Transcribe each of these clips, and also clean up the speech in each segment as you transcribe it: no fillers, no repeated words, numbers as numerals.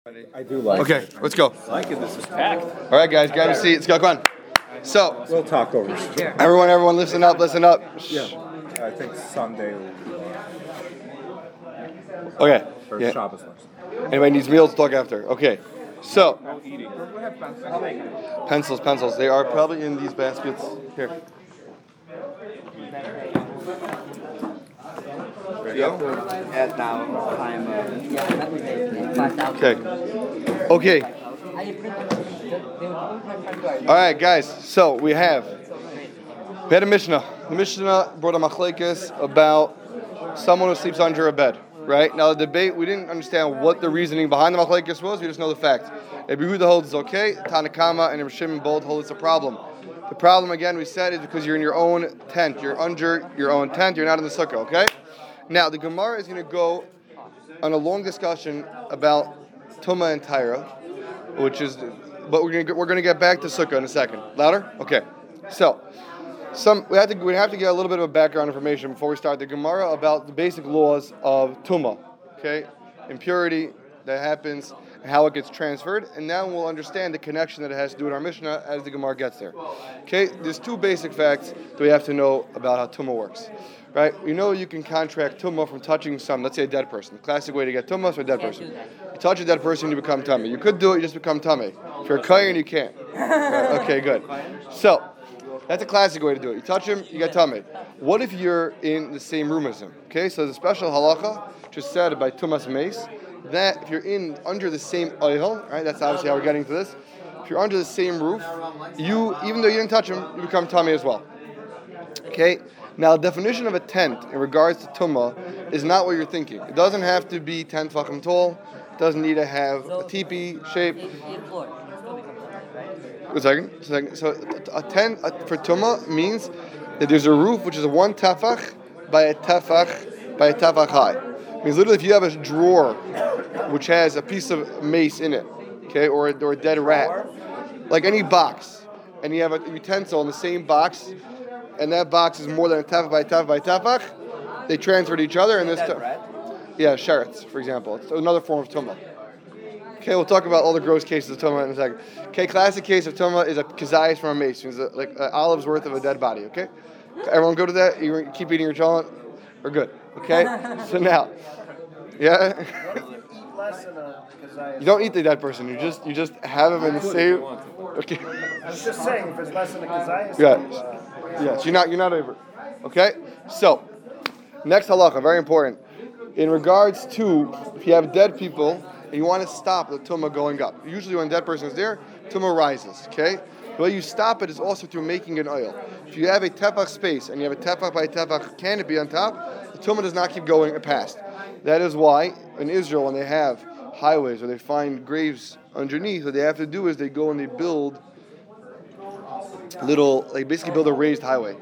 I do like Okay, it. let's go. I like it. This is packed. All right, guys, grab your seats. Go, come on. So, We'll talk over. everyone, listen up, listen up. Yeah. I think Sunday will be Okay. or Yeah. Shabbos next. Anybody needs meals, talk after. Okay. So, No eating. pencils. They are probably in these baskets here. At now, I'm Okay. All right, guys. So we had a Mishnah. The Mishnah brought a machlekes about someone who sleeps under a bed. Right now, the debate, we didn't understand what the reasoning behind the machlekes was. We just know the fact. Rabbi Yehuda holds it's okay. Tanakama and Rabbi Shimon both hold it's a problem. The problem, again, we said, is because you're in your own tent. You're under your own tent. You're not in the sukkah. Okay. Now, the Gemara is going to go on a long discussion about Tumah and Tyra, but we're going to get back to Sukkah in a second. Louder? Okay. So, we have to get a little bit of background information before we start the Gemara about the basic laws of Tumah, okay? Impurity that happens and how it gets transferred, and now we'll understand the connection that it has to do with our Mishnah as the Gemara gets there. Okay? There's two basic facts that we have to know about how Tumah works. Right? You know you can contract tumah from touching let's say a dead person. The classic way to get tumah is for a dead person. You touch a dead person, you become tummy. You could do it, you just become tummy. If you're a kohen, you can't. Right, okay, good. So, that's a classic way to do it. You touch him, you get tummy. What if you're in the same room as him? Okay, so there's a special halacha, just said by Tumas Mace, that if you're under the same oil, right, that's obviously how we're getting to this. If you're under the same roof, even though you didn't touch him, you become tummy as well. Okay? Now, the definition of a tent in regards to tumah is not what you're thinking. It doesn't have to be 10 tefachim tall. It doesn't need to have a teepee shape. A second. So, a tent for tumah means that there's a roof which is a 1 tefach by a tefach high. It means literally if you have a drawer which has a piece of mace in it, okay, or a dead rat, like any box, and you have a utensil in the same box, and that box is more than a tefach by tefach by tefach, they transfer to each other. And sheretz, for example. It's another form of tumah. Okay, we'll talk about all the gross cases of tumah in a second. Okay, classic case of tumah is a kazayas from a mace. It's like an olive's worth of a dead body, okay? Everyone go to that? You keep eating your challah? We're good, okay? So now, yeah? You don't eat the dead person. You just have him in the same. Okay. I'm just saying, if it's less than a kazayas. Yeah. Yes, you're not over. Okay? So, next halacha, very important. In regards to if you have dead people and you want to stop the tumah going up. Usually when a dead person is there, tumah rises. Okay? The way you stop it is also through making an oil. If you have a tefach space and you have a tefach by tefach canopy on top, the tumah does not keep going past. That is why in Israel when they have highways or they find graves underneath, what they have to do is they go and they build basically build a raised highway.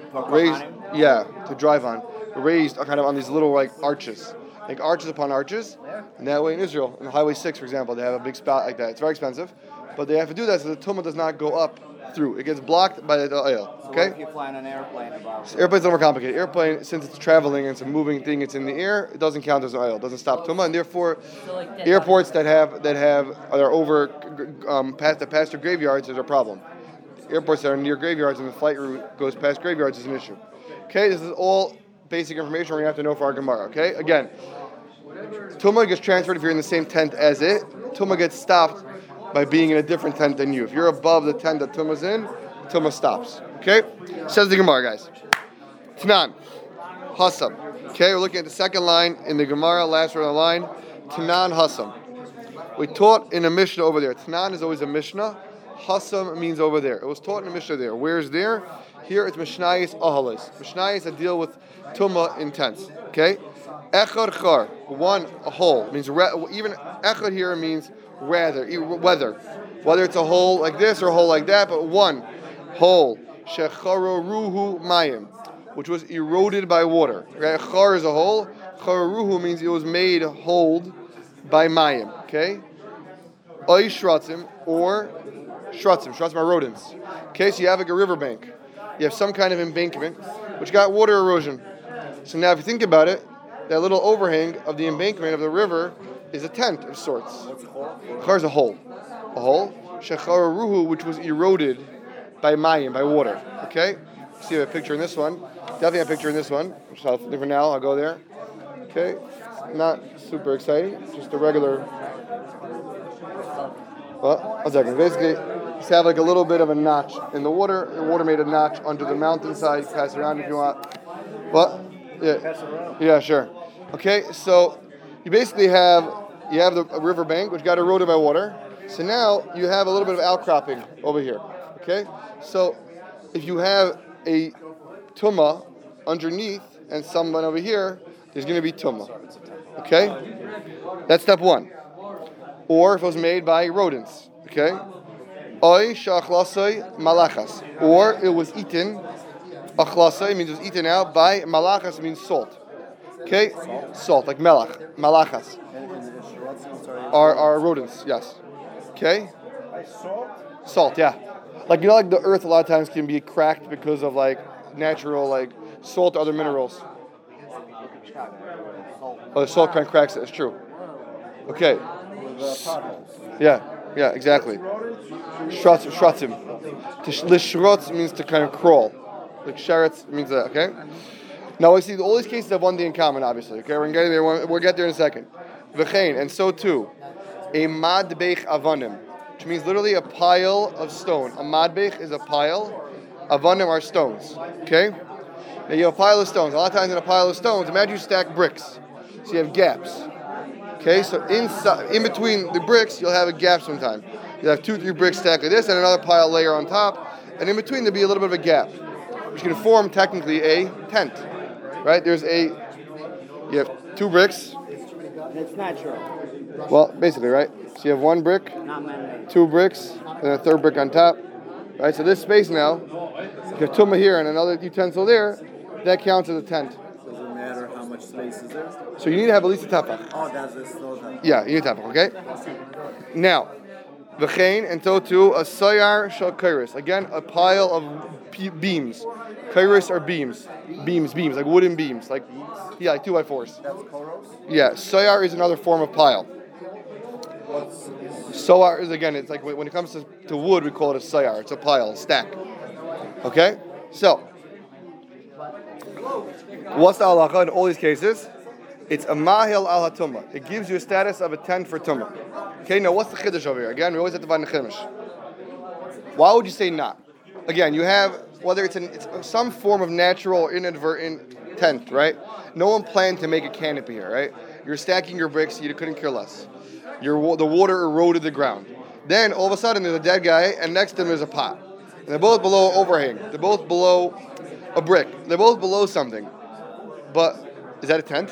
To drive on. Raised kind of on these little arches. Like arches upon arches. And that way in Israel, in Highway 6, for example, they have a big spout like that. It's very expensive. But they have to do that so the tumah does not go up through. It gets blocked by the oil. So okay? what if you fly on an airplane above? Airplane's a little more complicated. Airplane, since it's traveling and it's a moving thing, it's in the air, it doesn't count as oil. It doesn't stop tumah. And therefore, airports that are over past their graveyards is a problem. Airports that are near graveyards and the flight route goes past graveyards is an issue. Okay, this is all basic information we're going to have to know for our Gemara. Okay, again, tumah gets transferred if you're in the same tent as it. Tumah gets stopped by being in a different tent than you. If you're above the tent that tumah's in, tumah stops. Okay, says the Gemara, guys. Tanan, Hasam. Okay, we're looking at the second line in the Gemara, last row of the line. Tanan Hasam. We taught in a Mishnah over there. Tanan is always a Mishnah. Hasam means over there. It was taught in the Mishnah there. Where's there? Here it's Mishnayis Ahalis. Mishnayis that deal with Tumah in tents. Okay? Echad Char. One, a hole. Means even Echad here means whether. Whether it's a hole like this or a hole like that, but one hole. Shecharoruhu Mayim. Which was eroded by water. Right? Char is a hole. Charoruhu means it was made hold by Mayim. Okay? Oy Shratzim or Shratzim are rodents. Okay, so you have like a riverbank. You have some kind of embankment which got water erosion. So now if you think about it, that little overhang of the embankment of the river is a tent of sorts. Chor is a hole. A hole. Shechararuhu, which was eroded by mayim, by water. Okay? See a picture in this one. Definitely a picture in this one. So for now, I'll go there. Okay? Not super exciting. Just a regular. Well, one second. Basically, just have like a little bit of a notch in the water. The water made a notch under the mountainside. Pass it around if you want. What? Yeah. Yeah, sure. Okay, so you basically have the riverbank which got eroded by water. So now you have a little bit of outcropping over here. Okay, so if you have a tumah underneath and someone over here, there's going to be tumah. Okay, that's step one. Or if it was made by rodents. Okay, oy shachlasay malachas, or it was eaten. Achlasay means it was eaten out by malachas, means salt. Okay, salt like melach, malachas are rodents. Yes. Okay. Salt, yeah. Like like the earth a lot of times can be cracked because of like natural like salt or other minerals. Oh, the salt kind of cracks it. It's true. Okay. Yeah, exactly. Shratzim. Lishrotz means to kind of crawl. Like sheretz means that. Okay. Now we see all these cases have one thing in common, obviously. Okay, we're getting there. We'll get there in a second. V'chein, and so too, a madbeich avanim, which means literally a pile of stone. A madbeich is a pile. Avanim are stones. Okay. Now you have a pile of stones. A lot of times in a pile of stones, imagine you stack bricks, so you have gaps. Okay, so in between the bricks, you'll have a gap sometime. You'll have 2-3 bricks stacked like this, and another pile layer on top, and in between there'll be a little bit of a gap, which can form technically a tent. Right? You have 2 bricks. It's natural. Well, basically, right? So you have 1 brick, Not man-made. 2 bricks, and a 3rd brick on top. Right? So this space now, you have tumah here and another utensil there, that counts as a tent. Doesn't matter how much space is there. So you need to have at least a tefach. Oh, that's this. Yeah, you need a tefach, okay? Now, v'chein, and so too, a sayar shel kairos. Again, a pile of beams. Kairos are beams, like wooden beams, like 2x4s. That's koros? Yeah, sayar is another form of pile. Soar is, again, it's like when it comes to wood, we call it a sayar. It's a pile, a stack. Okay? So, what's the halacha in all these cases? It's a mahil al hatumah. It gives you a status of a tent for tumah. Okay, now what's the chiddush over here? Again, we always have to find the chiddush. Why would you say not? Again, you have, whether it's some form of natural or inadvertent tent, right? No one planned to make a canopy here, right? You're stacking your bricks, you couldn't care less. The water eroded the ground. Then, all of a sudden, there's a dead guy, and next to him is a pot. And they're both below overhang. They're both below a brick. They're both below something. But, is that a tent?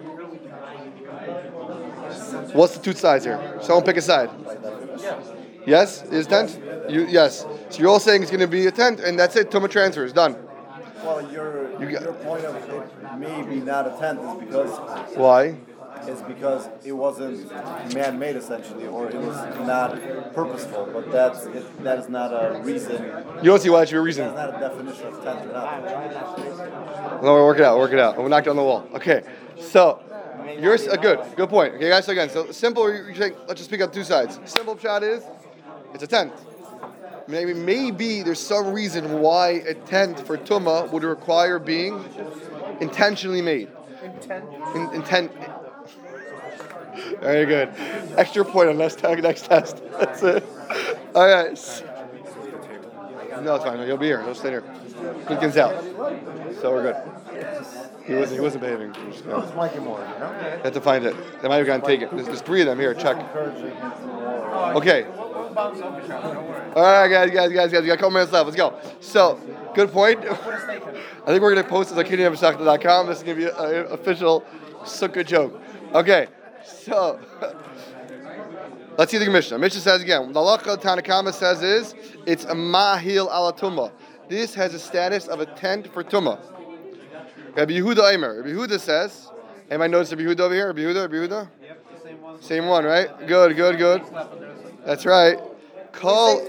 What's the two sides here? Someone pick a side. Yes? Is tent? Yes. So you're all saying it's going to be a tent, and that's it. Tumah transfer is done. Well, your point of it may be not a tent is because... Why? Is because it wasn't man-made essentially, or it was not purposeful. But that is not a reason. You don't see why that should be a reason. That's not a definition of tent or not. No, we'll work it out. We'll knock down the wall. Okay. So, yours a good point. Okay, guys. So again, simple. Let's just pick up two sides. Simple shot is, it's a tent. Maybe there's some reason why a tent for tumah would require being intentionally made. Intent. Very good. Extra point on next test. That's it. All right. No, it's fine. You'll be here. You'll stay here. Lincoln's out. So we're good. He wasn't behaving. It's Mikey Moore, you know? Have to find it. They might have gone take it. There's 3 of them here. Check. Okay. All right, guys. We got a couple minutes left. Let's go. So, good point. I think we're going to post this on KidneyNeverShachta.com. This is going to be an official sukkah joke. Okay. So, let's see the Mishnah. Mishnah says again, the halacha Tanakama says is, it's a mahil ala tumah. This has a status of a tent for tumah. Rabbi Yehuda Eimer. Rabbi Yehuda says, anybody notice Rabbi Yehuda over here? Rabbi Yehuda? Yep, same one, right? Good. That's right. Call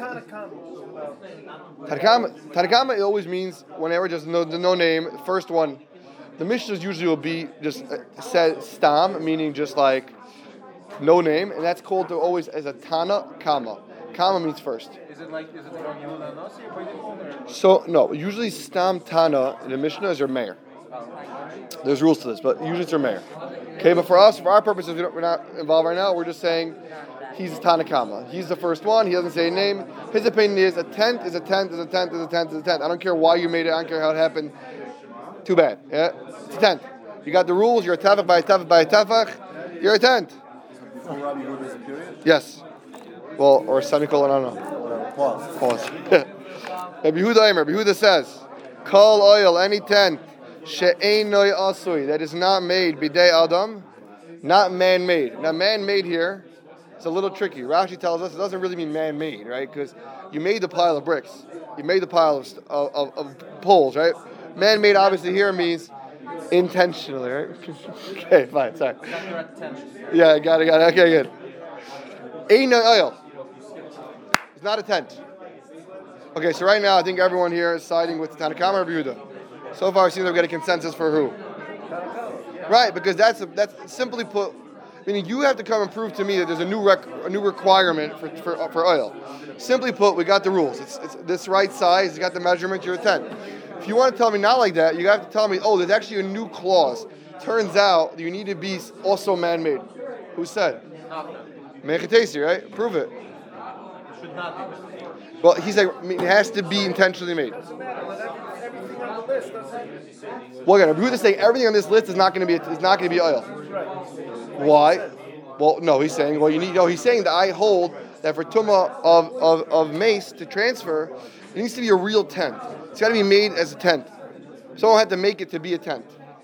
Tanakama, it always means whenever just no name, first one. The Mishnahs usually will be just said stam, meaning just like no name, and that's called always as a Tana Kama. Kama means first. Is it from Yehuda Nasi or Beit So no, usually Stam Tana in the Mishnah is your mayor. There's rules to this, but usually it's your mayor. Okay, but for us, for our purposes, we're not involved right now. We're just saying he's Tana Kama. He's the first one. He doesn't say a name. His opinion is a tent is a tent is a tent is a tent is a tent. I don't care why you made it. I don't care how it happened. Too bad. Yeah, it's a tent. You got the rules. You're a tefach by a tefach by a tefach. You're a tent. From Rabbi Yehuda is a period? Yes. Well, or a semicolon. I don't know. Pause. Rabbi Yehuda says, "Kol oil any tent she'einoi asui that is not made bidei adam, not man-made." Now, man-made here is a little tricky. Rashi tells us it doesn't really mean man-made, right? Because you made the pile of bricks, you made the pile of poles, right? Man-made obviously here means intentionally, right? Okay, fine, sorry. Yeah, got it. Okay, good. Einoi oil. It's not a tent. Okay, so right now I think everyone here is siding with Tanakama or Rabbi Yehuda. So far it seems like we got a consensus for who? Right, because that's simply put, meaning you have to come and prove to me that there's a new requirement for oil. Simply put, we got the rules. It's this right size, you got the measurement, you're a tent. If you want to tell me not like that, you have to tell me, oh, there's actually a new clause. Turns out you need to be also man-made. Who said? Mechatesi, right? Prove it. Should not be. Well, he's like, it has to be intentionally made. Everything on the list doesn't. Well, again, Yehuda is saying everything on this list is not going to be oil. Why? Well, no, he's saying, he's saying that I hold that for tumah of mace to transfer, it needs to be a real tent. It's got to be made as a tent. Someone had to make it to be a tent.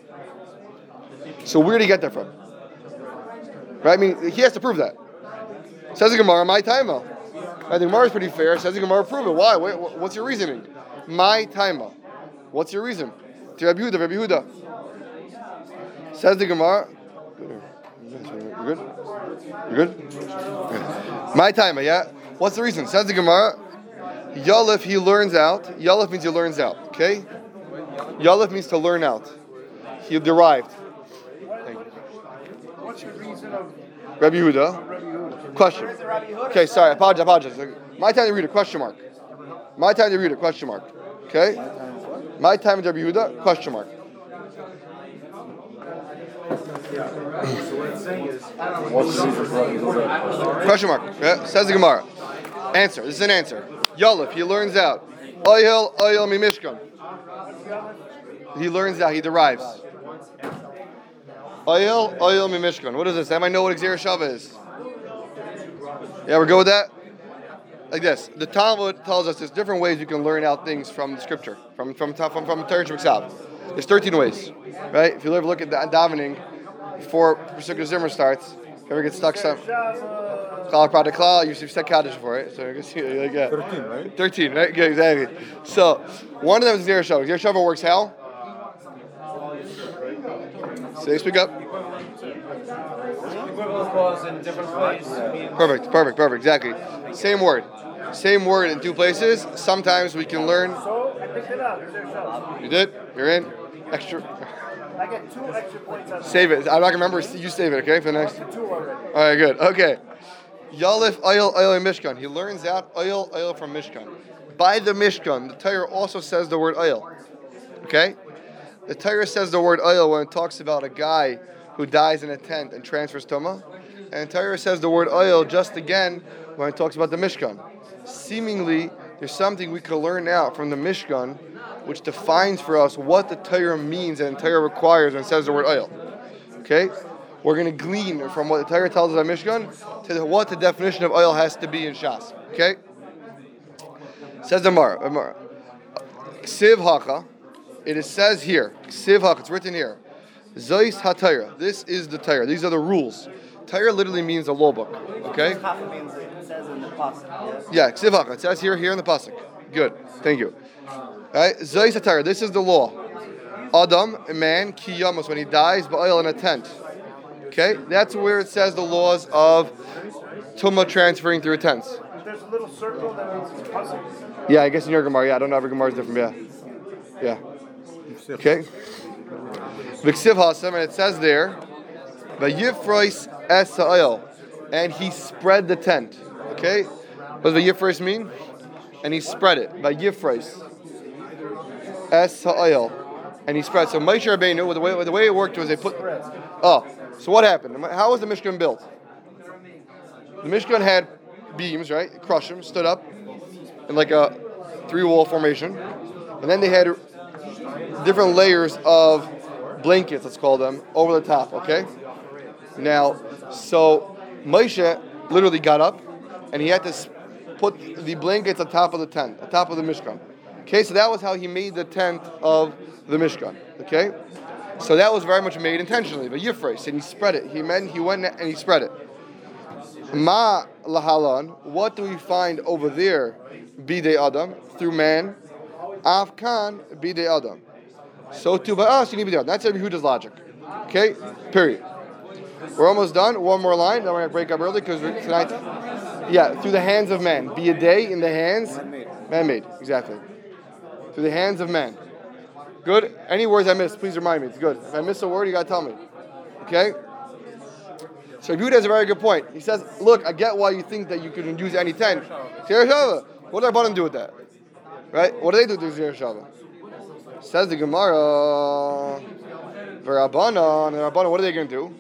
So where did he get that from? Right? I mean, he has to prove that. Says the Gemara, my taima. I think Gemara is pretty fair. Says the Gemara, prove it. Why? What's your reasoning? My taima. What's your reason? To Rabbi Yehuda. Says the Gemara. You good? You good? My taima, yeah? What's the reason? Says the Gemara. Yalef, he learns out. Yalef means he learns out. Okay? Yalef means to learn out. He derived. What's your reason of Rabbi Yehuda. Question. Okay, sorry, apologize. My time to read it, question mark. My time to read it, question mark. Okay? My time to Rabbi Yehuda, question mark. So what it's saying is, What's the reason for Rabbi Yehuda? Question mark. Yeah? Says the Gemara. Answer. This is an answer. Yalef, he learns out. Oyel mi mishkan. He learns out, he derives. Oyel mi mishkan. What is this? Am I know what Xer Shava is? Yeah, we're good with that? Like this. The Talmud tells us there's different ways you can learn out things from the scripture, from Torah Shemiksav. There's 13 ways, right? If you ever look at the davening before Pesukah Zimmer starts, if you ever get stuck some Klal Pradik Klal, you've said Kaddish before, right? So I guess you like that. 13, right? 13, right? Yeah, exactly. So one of them is Xer Shava. Xer Shava works how? Say, speak up. equivalent clause in different ways. Perfect, exactly. Same word in two places. Sometimes we can learn. So I picked it up. There's your You did? You're in? Extra. I get 2 extra points on Save it. I'm not going to remember. You save it, okay, for the next. 2 already. All right, good. Okay. Yalif, oil in Mishkan. He learns out oil from Mishkan. By the Mishkan, the Torah also says the word oil. Okay? The Torah says the word oil when it talks about a guy who dies in a tent and transfers Tumah. And the Torah says the word oil just again when it talks about the Mishkan. Seemingly, there's something we can learn out from the Mishkan which defines for us what the Torah means and the Torah requires when it says the word oil. Okay? We're going to glean from what the Torah tells us about Mishkan to what the definition of oil has to be in Shas. Okay? Says the Gemara. Ksiv Hacha. It says here. Ksiv Hacha. It's written here. Zois HaTorah. This is the Torah. These are the rules. Torah literally means a law book. Okay? Hacha means it says in the pasuk. Yeah, Ksiv Hacha. It says here in the pasuk. Good. Thank you. Right? Zois HaTorah. This is the law. Adam, a man, ki yamos, when he dies, ba'oil in a tent. Okay? That's where it says the laws of Tumah transferring through a tent. There's a little circle that means it's puzzle. Yeah, I guess in your Gemara, I don't know, every Gemara is different, yeah. Okay? V'ksiv hasam, and it says there, V'yifrois es ha'oil. and he spread the tent. Okay? What does Vayifreis mean? And he spread it. Vayifreis. Es ha'ayel. And he spread. So Moshe Rabbeinu, the way it worked was they put... Oh, so what happened? How was the Mishkan built? The Mishkan had beams, right? Crush stood up in like a 3-wall formation. And then they had different layers of blankets, let's call them, over the top, okay? Now, so Moshe literally got up and he had to put the blankets on top of the tent, on top of the Mishkan. Okay, so that was how he made the tent of the Mishkan, okay? So that was very much made intentionally, but Yifreis, and he spread it. He went and he spread it. Ma lahalan, what do we find over there? Bidei Adam, through man. Afkan bidei Adam. So too by us, you need bidei Adam. That's Rabbi Yehuda's logic. Okay? Period. We're almost done. One more line. Then we're going to break up early because tonight. Yeah, through the hands of man. Bidei in the hands. Man-made. Exactly. Through the hands of man. Good? Any words I missed, please remind me. It's good. If I miss a word, you got to tell me. Okay? So Rabbi Yehuda has a very good point. He says, look, I get why you think that you can use any tent. What do Rabbanan do with that? Right? What do they do with Zir Shava? Says the Gemara, Rabbanan, and Rabbanan, what are they going to do?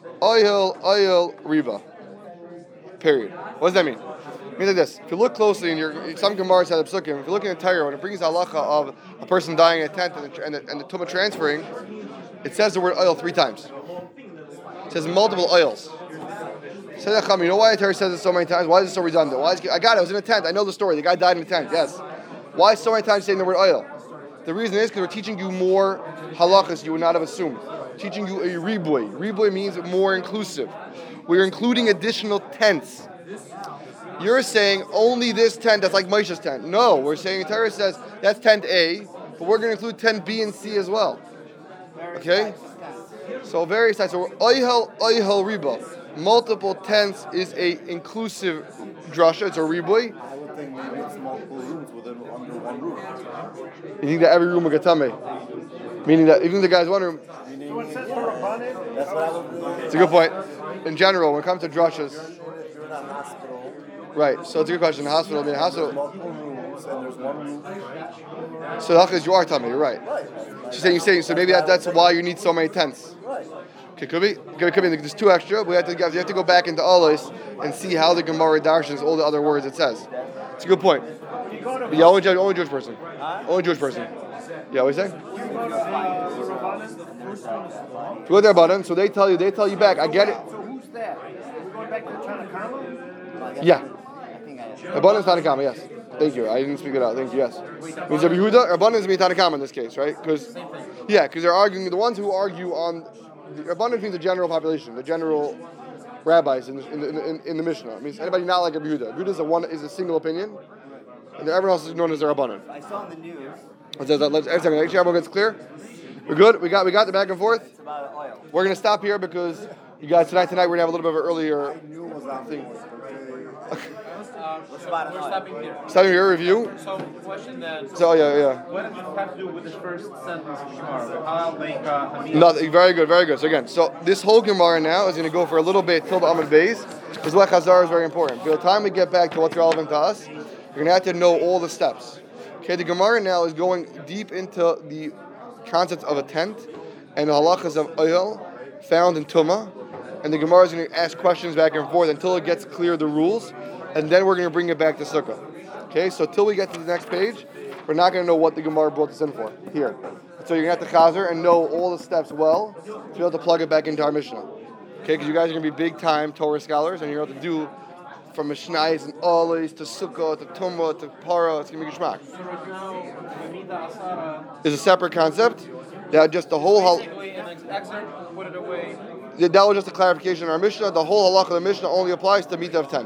Oyel, riba. Period. What does that mean? It means like this. If you look closely in some Gemara said Psukim, if you look in the Torah, when it brings the halacha of a person dying in a tent and the tumah transferring, it says the word oil 3 times. It says multiple oils. You know why the Torah says it so many times? Why is it so redundant? I got it. I was in a tent. I know the story. The guy died in a tent. Yes. Why so many times saying the word oil? The reason is because we're teaching you more halachas you would not have assumed. Teaching you a riboy. Riboy means more inclusive. We're including additional tents. You're saying only this tent that's like Moshe's tent. No, we're saying the Torah says that's tent A, but we're going to include tent B and C as well. Okay? So various types. So oyhel riba. Multiple tents is a inclusive drasha. It's a riboy. I would think maybe it's multiple rooms under one roof. You think that every room will get tummy? Meaning that even the guy's one room. So it says for Rabbanan. That's what I would. It's a good point. In general, when it comes to drashas, You're in a hospital. right? So it's a good question. The hospital, Multiple rooms and there's one roof. So the halacha is you are tummy. You're right. You're saying so maybe that's why you need so many tents. Right. Okay, could be. There's 2 extra. But you have to go back into Olos and see how the Gemara darshans all the other words it says. It's a good point. Yeah, only Jewish person. Only Jewish person. Yeah, what are you saying? If you go there, button. So they tell you back. I get it. So who's that? Are we going back to Tanakama? Yeah. I think I Abundance Tanakama, yes. Thank you. I didn't speak it out. Thank you, yes. Means Rabbi Yehuda, abundance means Tanakama in this case, right? Because they're arguing, the ones who argue on, abundance means the general population, the general rabbis in the Mishnah. It means anybody not like Rabbi Yehuda. Rabbi Yehuda is a single opinion, and everyone else is known as their abundant. I saw in the news. Make sure everyone gets clear. We're good? We got the back and forth? It's about oil. We're going to stop here because you guys, tonight we're going to have a little bit of an earlier thing. What's about We're stopping here. Starting your review. So, question then. So, yeah. What does it have to do with the first sentence of Gemara? How like Nothing. Very good. So this whole Gemara now is going to go for a little bit till the Amud Beis, because what Chazar is very important. By the time we get back to what's relevant to us, you're going to have to know all the steps. Okay, the Gemara now is going deep into the concepts of a tent and the halachas of oil found in Tumah, and the Gemara is going to ask questions back and forth until it gets clear the rules, and then we're going to bring it back to Sukkah. Okay, so till we get to the next page, we're not going to know what the Gemara brought us in for here. So you're going to have to chazer and know all the steps well to be able to plug it back into our Mishnah. Okay, because you guys are going to be big time Torah scholars, and you're going to have to do from Mishnayos and Olis to Sukkah to Tumah to Para. It's going to be geschmack. It's a separate concept. That just the whole basically an excerpt, put it away. that was just a clarification in our Mishnah. The whole halakha of the Mishnah only applies to Mita of 10.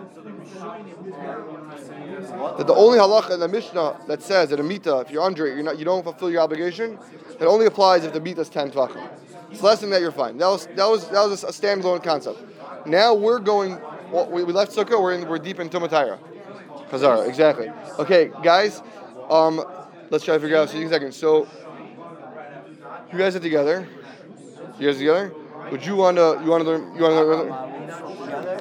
That the only halakha in the Mishnah that says that a Mita, if you're under it, you don't fulfill your obligation, that only applies if the Mita is 10 tvachim. It's less than that, you're fine. That was a standalone concept. Now we're going. Well, we left Sukkah. We're deep in Tumah Taira. Chazara, exactly. Okay, guys. Let's try to figure out. See in a second. So you guys are together. You guys together? Would you want to? You want to learn?